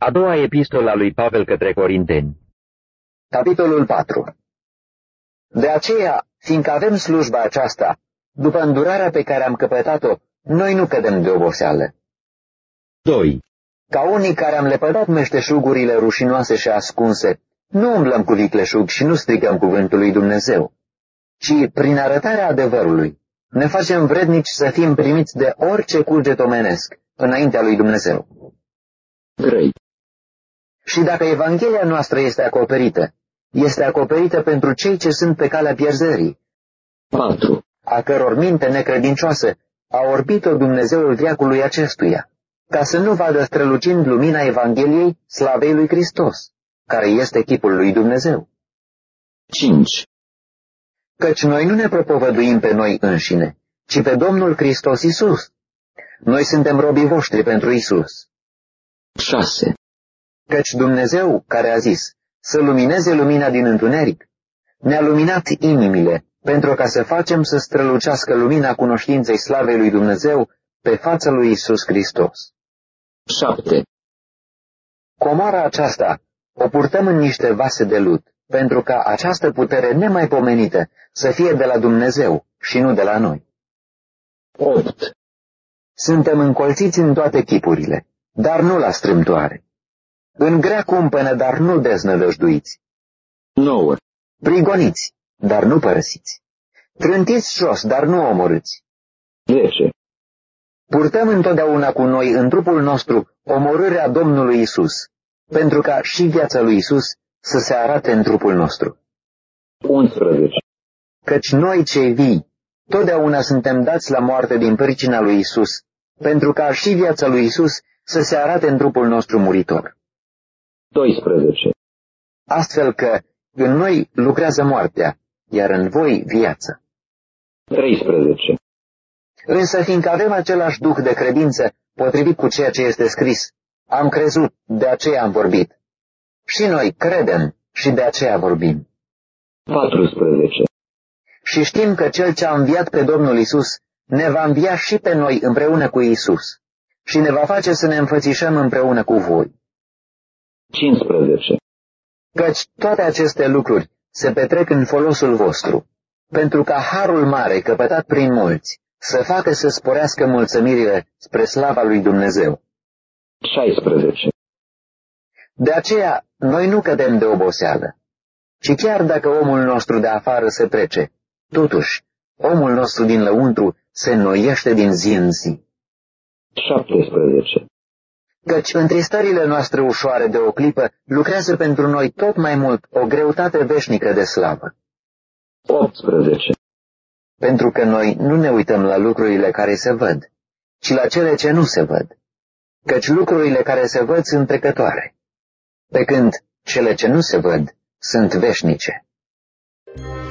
A doua epistolă a lui Pavel către Corinteni. Capitolul 4. De aceea, fiindcă avem slujba aceasta, după îndurarea pe care am căpătat-o, noi nu cădem de oboseală. 2. Ca unii care am lepădat meșteșugurile rușinoase și ascunse, nu umblăm cu vicleșug și nu strigăm cuvântul lui Dumnezeu, ci, prin arătarea adevărului, ne facem vrednici să fim primiți de orice cuget omenesc înaintea lui Dumnezeu. 3. Și dacă Evanghelia noastră este acoperită pentru cei ce sunt pe calea pierzării, 4. a căror minte necredincioasă a orbit-o Dumnezeul veacului acestuia, ca să nu vadă strălucind lumina Evangheliei slavei lui Hristos, care este chipul lui Dumnezeu. 5. Căci noi nu ne propovăduim pe noi înșine, ci pe Domnul Hristos Iisus. Noi suntem robii voștri pentru Iisus. 6. Căci Dumnezeu, care a zis să lumineze lumina din întuneric, ne-a luminat inimile, pentru ca să facem să strălucească lumina cunoștinței slavei lui Dumnezeu pe fața lui Iisus Hristos. 7. Comoara aceasta o purtăm în niște vase de lut, pentru ca această putere nemaipomenită să fie de la Dumnezeu și nu de la noi. 8. Suntem încolțiți în toate chipurile, dar nu la strâmtoare. În grea cumpănă, dar nu deznădăjduiți. 9. Prigoniți, dar nu părăsiți. Trântiți jos, dar nu omorâți. 10. Purtăm întotdeauna cu noi în trupul nostru omorârea Domnului Isus, pentru ca și viața lui Isus să se arate în trupul nostru. 11. Căci noi cei vii, totdeauna suntem dați la moarte din pricina lui Isus, pentru ca și viața lui Isus să se arate în trupul nostru muritor. 12. Astfel că în noi lucrează moartea, iar în voi viața. 13. Însă fiindcă avem același duh de credință, potrivit cu ceea ce este scris, am crezut, de aceea am vorbit. Și noi credem și de aceea vorbim. 14. Și știm că Cel ce a înviat pe Domnul Isus ne va învia și pe noi împreună cu Isus și ne va face să ne înfățișăm împreună cu voi. 15. Căci toate aceste lucruri se petrec în folosul vostru, pentru ca harul mare căpătat prin mulți să facă să sporească mulțumirile spre slava lui Dumnezeu. 16. De aceea, noi nu cădem de oboseală, ci chiar dacă omul nostru de afară se trece, totuși, omul nostru din lăuntru se înnoiește din zi în zi. 17. Căci întristările noastre ușoare de o clipă lucrează pentru noi tot mai mult o greutate veșnică de slavă. 18. Pentru că noi nu ne uităm la lucrurile care se văd, ci la cele ce nu se văd, căci lucrurile care se văd sunt trecătoare, pe când cele ce nu se văd sunt veșnice.